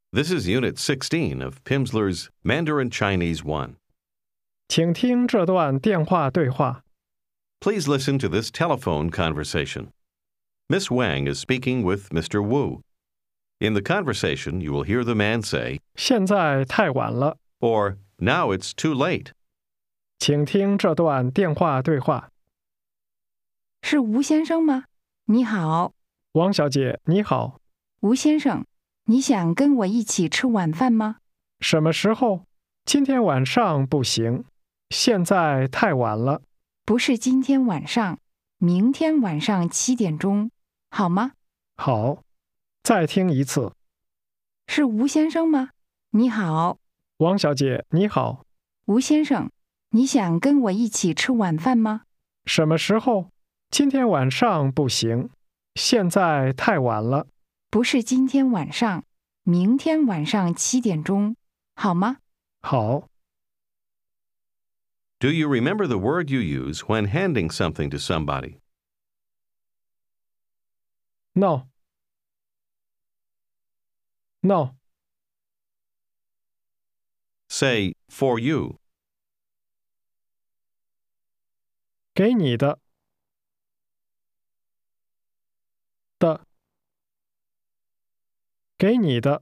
This is Unit 16 of Pimsleur's Mandarin Chinese 1. 请听这段电话对话。 Please listen to this telephone conversation. Miss Wang is speaking with Mr. Wu. In the conversation, you will hear the man say, 现在太晚了， or, now it's too late. 请听这段电话对话。 是吴先生吗？你好， 王小姐，你好， 吴先生，你想跟我一起吃晚饭吗？ 什么时候？今天晚上不行，现在太晚了。 不是今天晚上，明天晚上7点钟，好吗？ 好，再听一次。 是吴先生吗？你好， 王小姐，你好， 吴先生，你想跟我一起吃晚饭吗？ 什么时候？今天晚上不行，现在太晚了。 不是今天晚上，明天晚上7点钟，好吗？ 好， Do you remember the word you use when handing something to somebody? No. No. Say, for you. 给你的。的。给你的。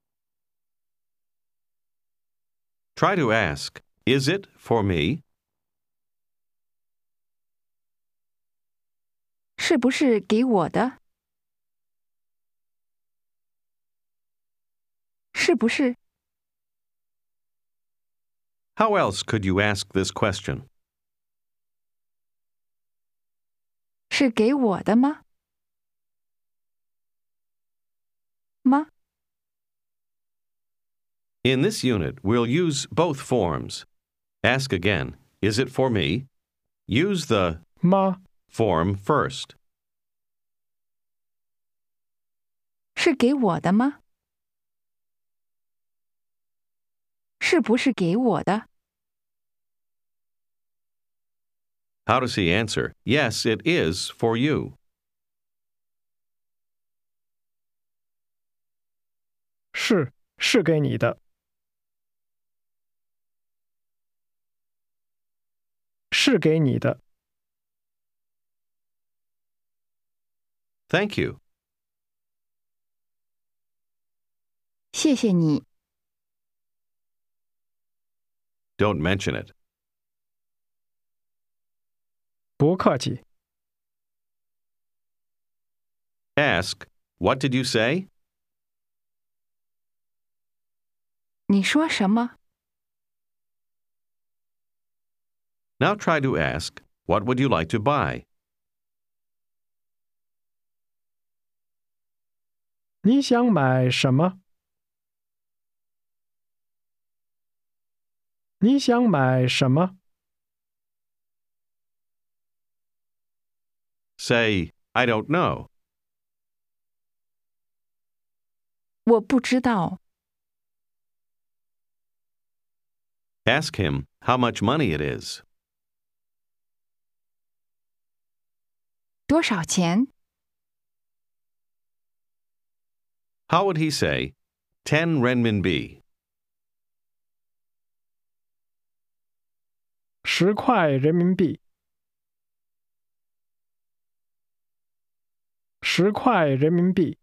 Try to ask, is it for me? 是不是给我的？是不是？ How else could you ask this question? 是给我的吗？吗？ In this unit, we'll use both forms. Ask again, is it for me? Use the 吗？ form first. 是给我的吗？是不是给我的？ How does he answer? Yes, it is for you. 是给你的。是给你的。 Thank you. 谢谢你。 Don't mention it. 不客气。 Ask, what did you say? 你说什么？ Now try to ask, what would you like to buy? 你想买什么？你想买什么？ Say, I don't know. 我不知道。 Ask him how much money it is. 多少钱？ How would he say, 10 renminbi? 10块人民币。10块人民币。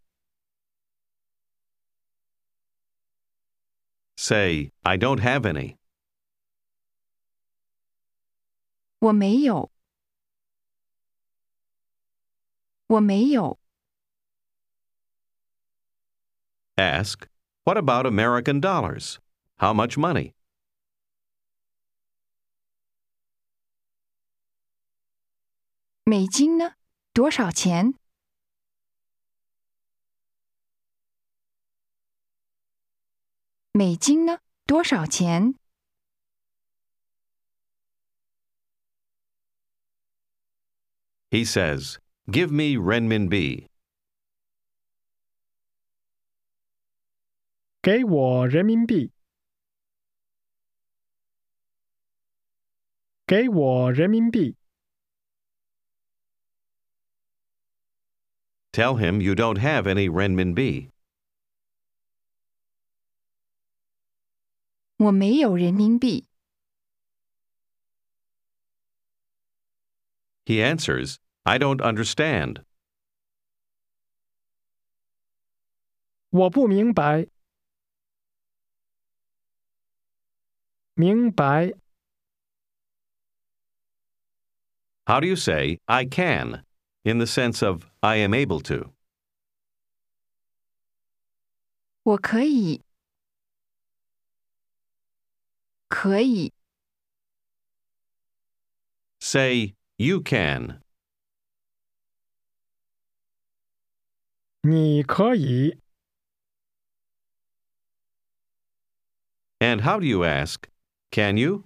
Say, I don't have any. 我没有。我没有。 Ask, what about American dollars? How much money? 美金呢？多少钱？美金呢？多少钱？ He says, give me renminbi. 给我人民币。给我人民币。 Tell him you don't have any renminbi. 我没有人民币。 He answers, I don't understand. 我不明白。明白。 How do you say, I can, in the sense of I am able to? 我可以。可以。 Say, you can. 你可以。 And how do you ask, can you?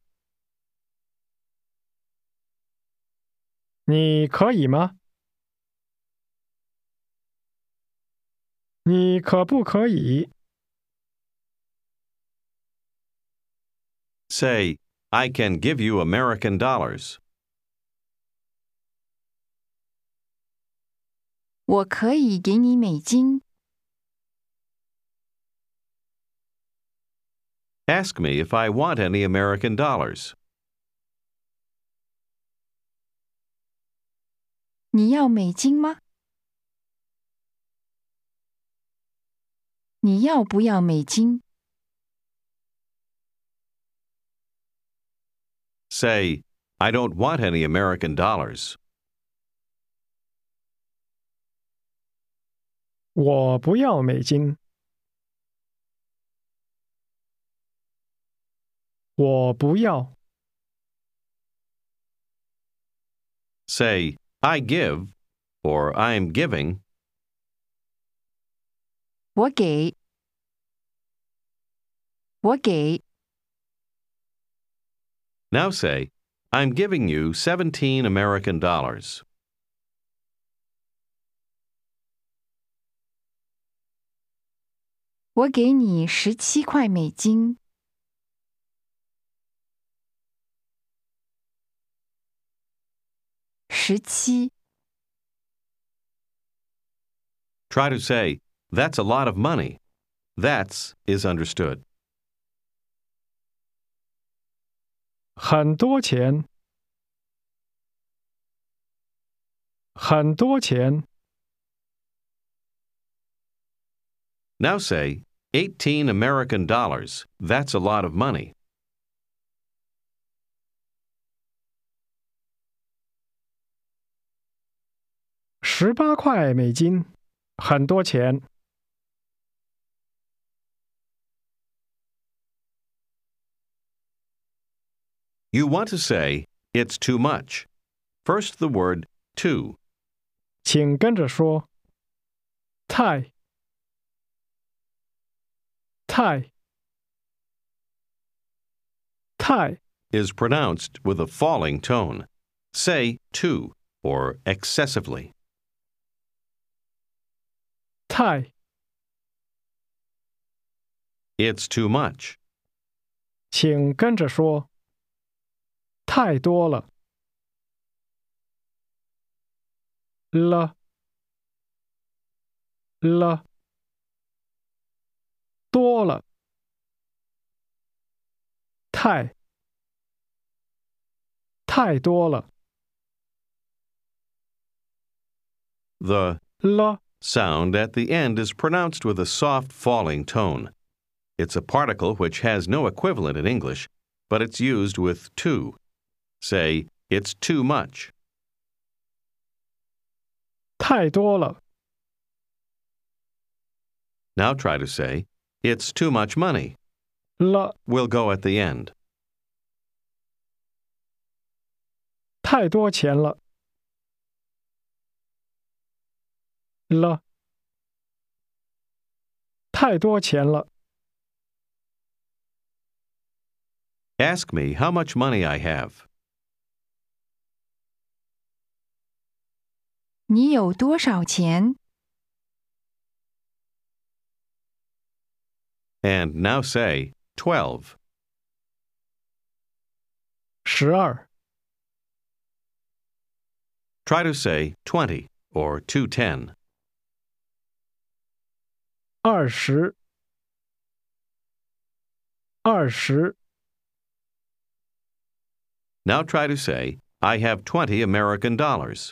你可以吗？你可不可以？ Say, I can give you American dollars. 我可以给你美金。 Ask me if I want any American dollars. 你要美金吗？你要不要美金？ Say, I don't want any American dollars. 我不要美金。我不要。 Say, I give, or I'm giving. 我给。我给。 Now say, I'm giving you 17 American dollars. 我给你17块美金。17。 Try to say, that's a lot of money. That's is understood. 很多钱。很多钱。 Now say, 18 American dollars. That's a lot of money. 18块美金，很多钱。 You want to say, it's too much. First the word too. 请跟着说。太。太。太 is pronounced with a falling tone. Say too, or excessively. 太。 It's too much. 请跟着说。太多了。了。了。多了。太。太多了。 The 了 sound at the end is pronounced with a soft falling tone. It's a particle which has no equivalent in English, but it's used with too. Say, it's too much. 太多了。 Now try to say, it's too much money. 了 We'll go at the end. 太多钱了。了。太多钱了。 Ask me how much money I have. 你有多少钱？ And now say, 12. 12。 Try to say 20 or 210. 20。 20 Now try to say, I have 20 American dollars.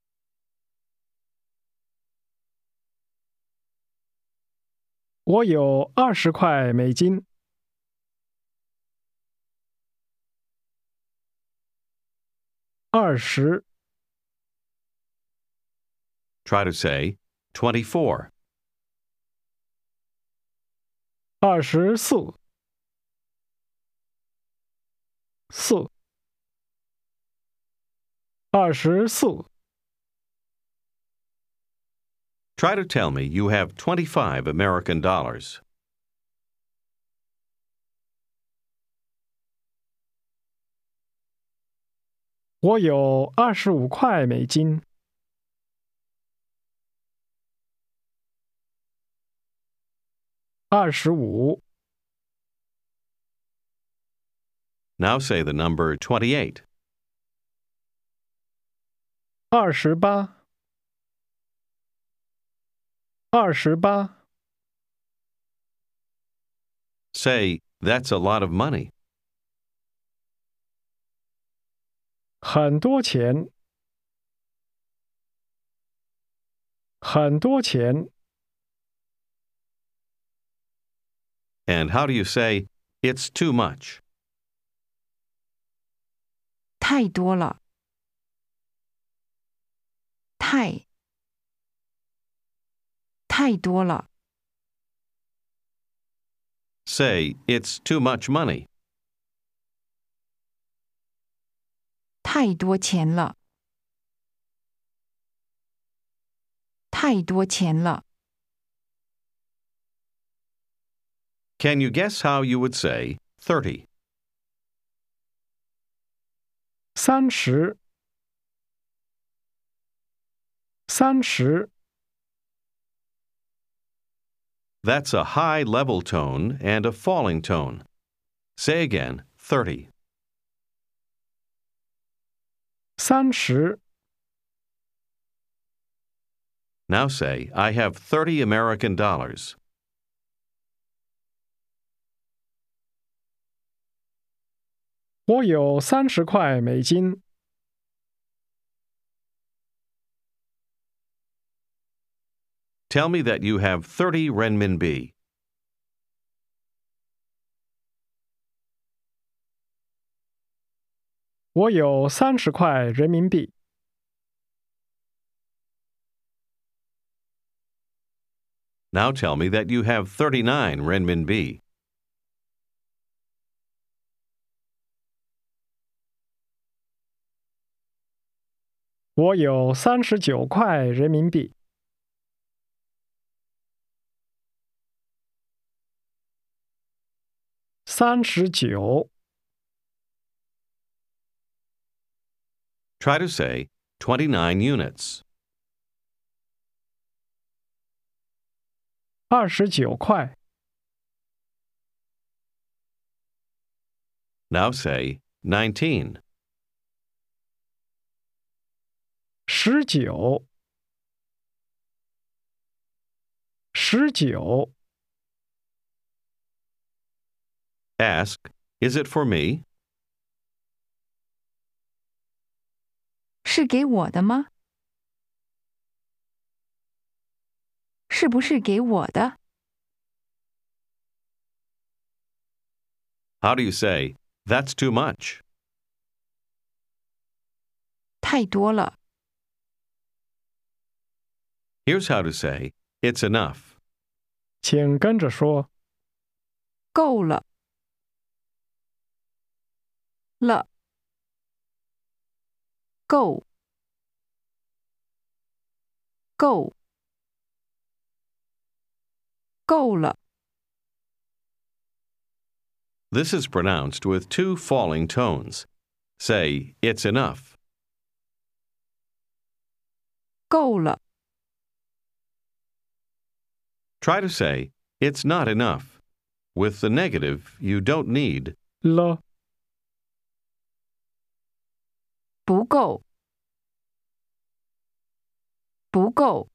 我有20块美金。20 Try to say, 24. 24 4 24 Try to tell me you have 25 American dollars. 我有25块美金。25 Now say the number 28. 28 28 Say, that's a lot of money. 很多钱，很多钱。 And how do you say, it's too much? 太多了，太多了， Say, it's too much money. 太多钱了，太多钱了。 Can you guess how you would say 30? 30 30 That's a high level tone and a falling tone. Say again, 30. 30 Now say, I have 30 American dollars. 我有30块美金。 Tell me that you have 30 renminbi. 我有30块人民币。 Now tell me that you have 39 renminbi. 我有39块人民币。 39 Try to say 29 units. 29块。 Now say 19. 19 19 Ask, is it for me? 是给我的吗？是不是给我的？ How do you say, that's too much? 太多了， Here's how to say, it's enough. 请跟着说。 够了，了，够，够，够了。 This is pronounced with two falling tones. Say, it's enough. 够了， Try to say, it's not enough. With the negative, you don't need. 了， 不够，不够。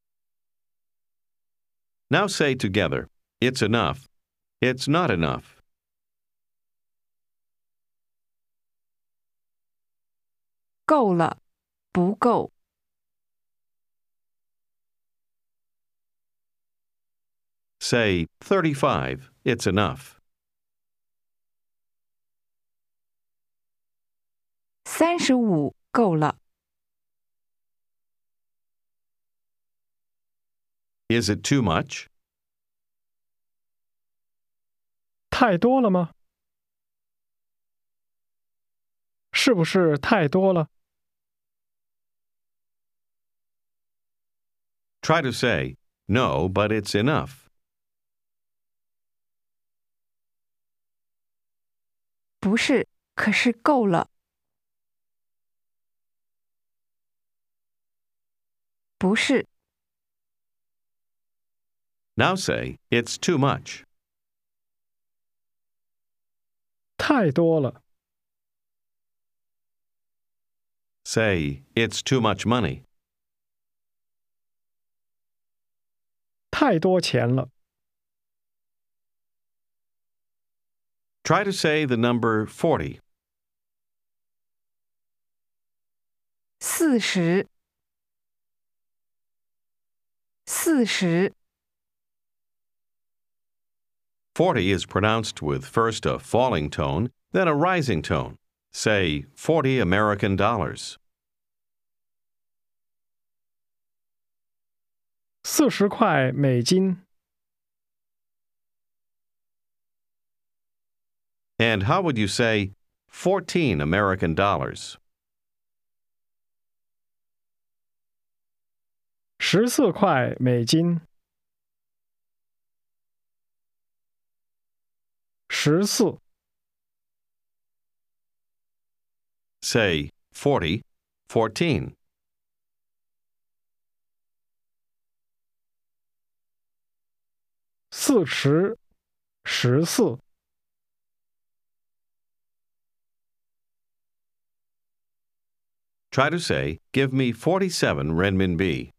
Now say together, it's enough. It's not enough. 够了，不够。 Say 35, it's enough. 35够了。 Is it too much? 太多了吗？是不是太多了？ Try to say, no, but it's enough. 不是，可是够了。不是， Now say, it's too much. 太多了。 Say, it's too much money. 太多钱了。 Try to say the number 40. 40。40 40 is pronounced with first a falling tone, then a rising tone. Say, 40 American dollars. 40块美金。 And how would you say 14 American dollars? 14块美金。14 Say 40, 14. 40 14 Try to say, give me 47 renminbi.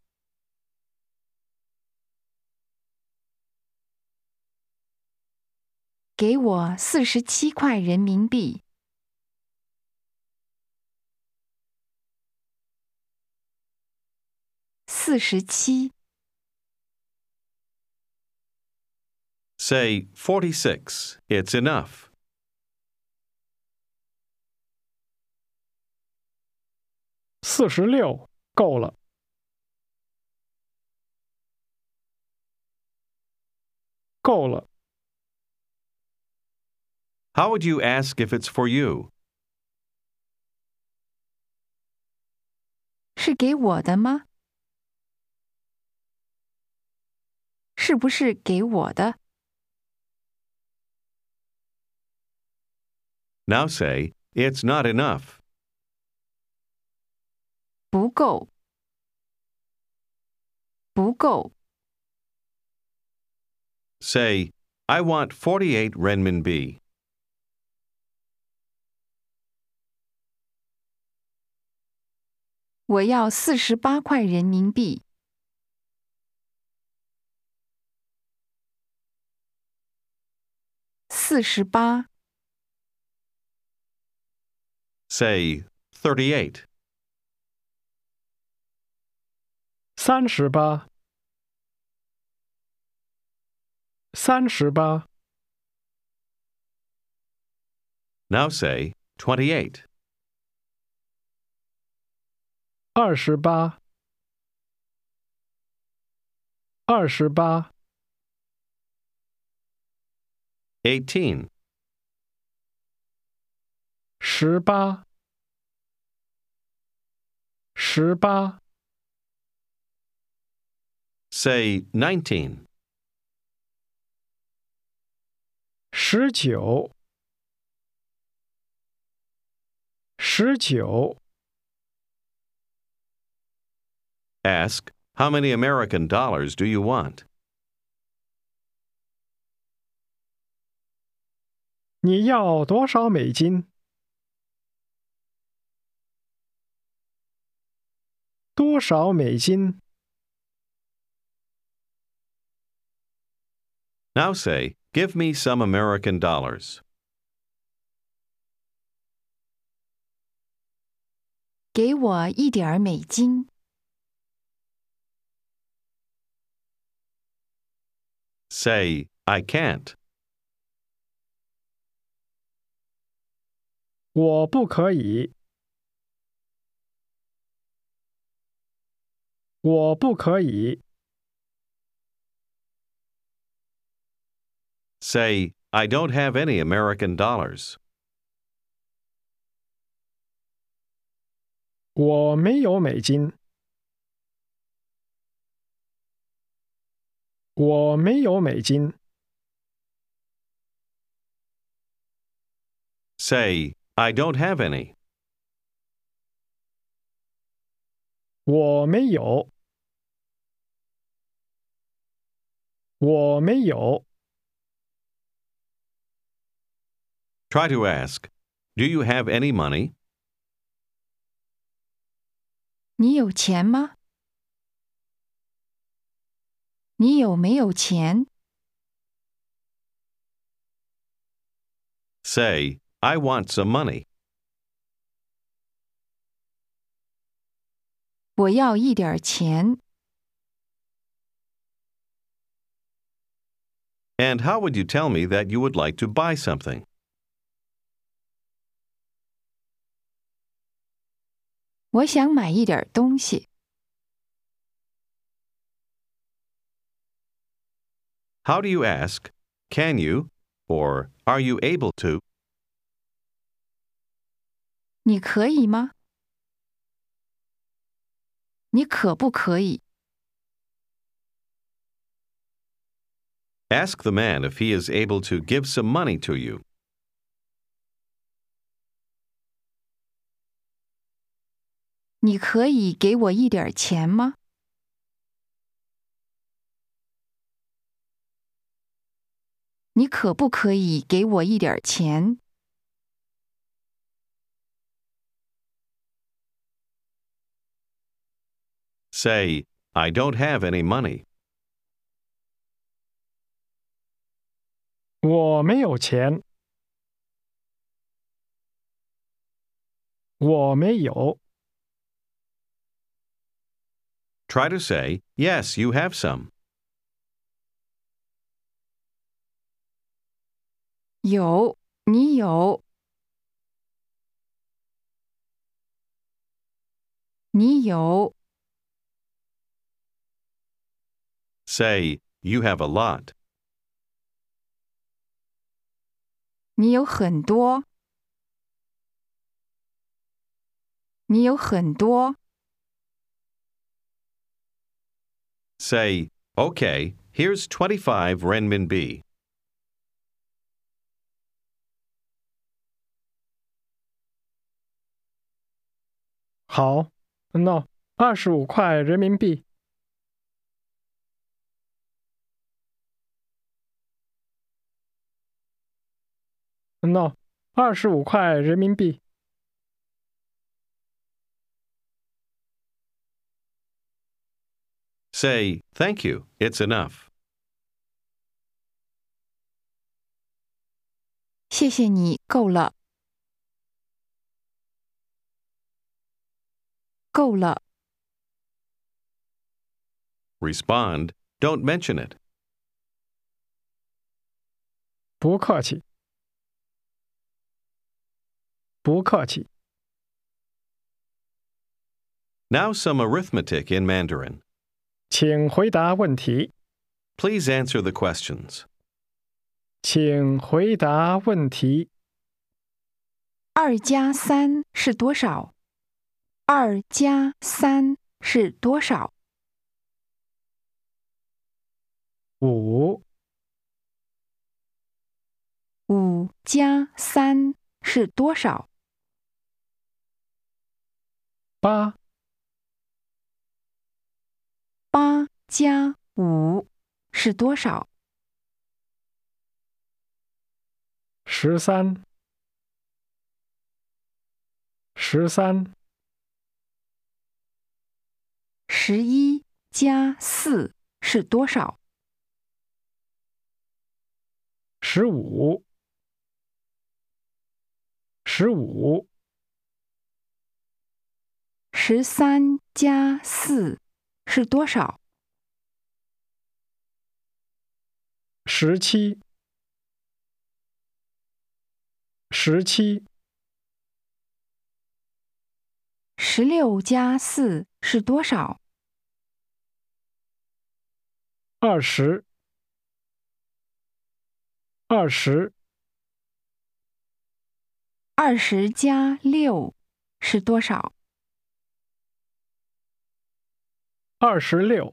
给我47块人民币。47 Say 46, it's enough. 46够了。够了。 How would you ask if it's for you? 是给我的吗？是不是给我的？ Now say, it's not enough. 不够。不够。 Say, I want 48 renminbi. 我要48块人民币。48 Say 38. 38 38 Now say 28. 28 28 18. 18 18 Say 19. 19 19 Ask, how many American dollars do you want? 你要多少美金？多少美金？ Now say, give me some American dollars. 给我一点儿美金。 Say, I can't. 我不可以。我不可以。 Say, I don't have any American dollars. 我没有美金。我没有美金。 Say, I don't have any. 我没有。我没有。 Try to ask, do you have any money? 你有钱吗？你有没有钱？ Say, I want some money. 我要一点儿钱。 And how would you tell me that you would like to buy something? 我想买一点东西。 How do you ask, can you, or are you able to? 你可以吗？你可不可以？ Ask the man if he is able to give some money to you. 你可以给我一点儿钱吗？你可不可以给我一点儿钱？ Say, I don't have any money. 我没有钱。我没有。 Try to say, yes, you have some. 有，你有。你有。 Say, you have a lot. 你有很多。你有很多。 Say, okay, here's 25 renminbi. 好，那25块人民币。那25块人民币。 Say, thank you, it's enough. 谢谢你，够了。够了。 Respond, don't mention it. 不客气。不客气。 Now some arithmetic in Mandarin. 请回答问题。 Please answer the questions. 请回答问题。 2加3是多少？2加3是多少 5、 ？5加3是多少 8、 ？8加5是多少 13、13、 ？11加4是多少 15、15。 23加4是多少 ？17。 16加4是多少 20。 20加6是多少 26。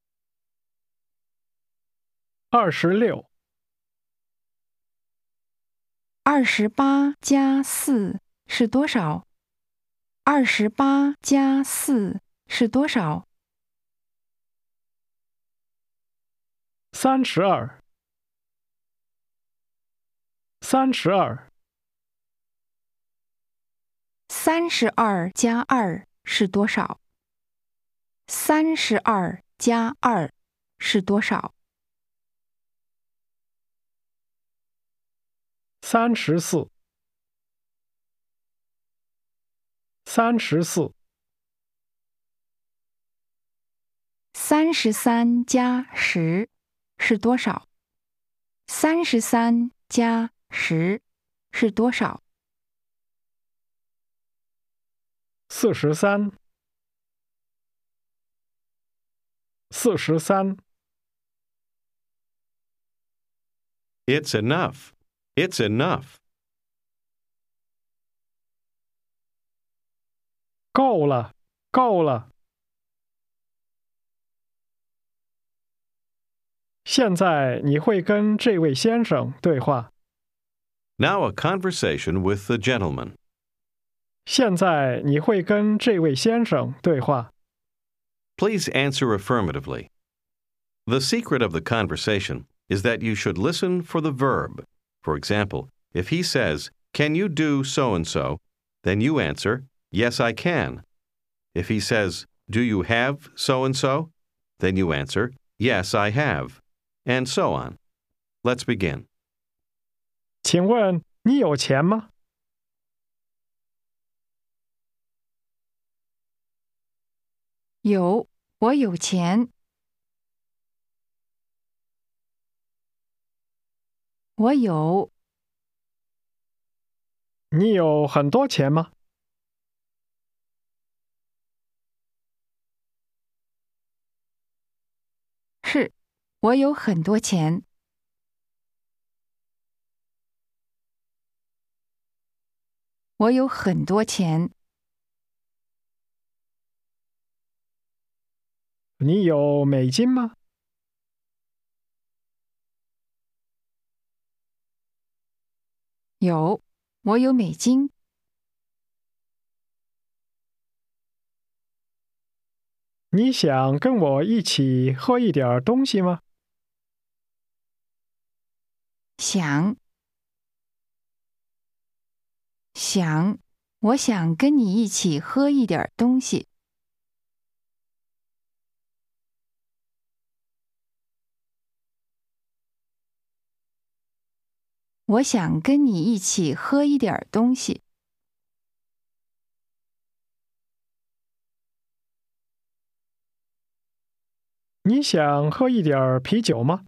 28加4是多少28加4是多少 32。 32加2是多少32加2是多少 34。 33加10是多少33加10是多少 43。 It's enough. It's enough. 够了。现在你会跟这位先生对话。 Now a conversation with the gentleman. 现在你会跟这位先生对话。 Please answer affirmatively. The secret of the conversation is that you should listen for the verb. For example, if he says, "Can you do so-and-so?" then you answer, "Yes, I can." If he says, "Do you have so-and-so?" then you answer, "Yes, I have." And so on. Let's begin. 请问你有钱吗？ 有，我有钱。我有。 你有很多钱吗？ 是，我有很多钱。我有很多钱。 你有美金吗？ 有，我有美金。 你想跟我一起喝一点东西吗？ 想，我想跟你一起喝一点东西。我想跟你一起喝一点东西。 你想喝一点啤酒吗？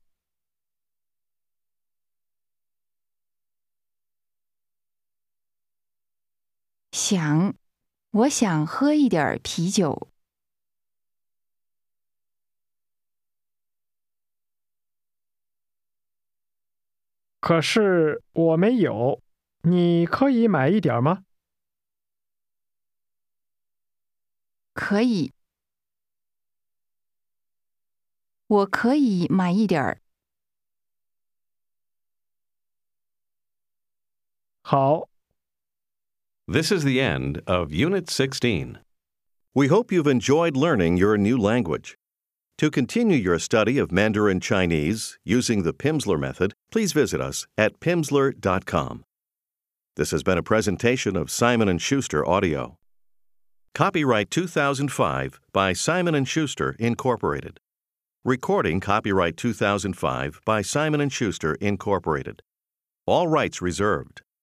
想，我想喝一点啤酒。 可是我没有，你可以买一点吗？ 可以，我可以买一点儿。 好。 This is the end of Unit 16. We hope you've enjoyed learning your new language. To continue your study of Mandarin Chinese using the Pimsleur method, please visit us at pimsleur.com. This has been a presentation of Simon & Schuster Audio. Copyright 2005 by Simon & Schuster, Incorporated. Recording copyright 2005 by Simon & Schuster, Incorporated. All rights reserved.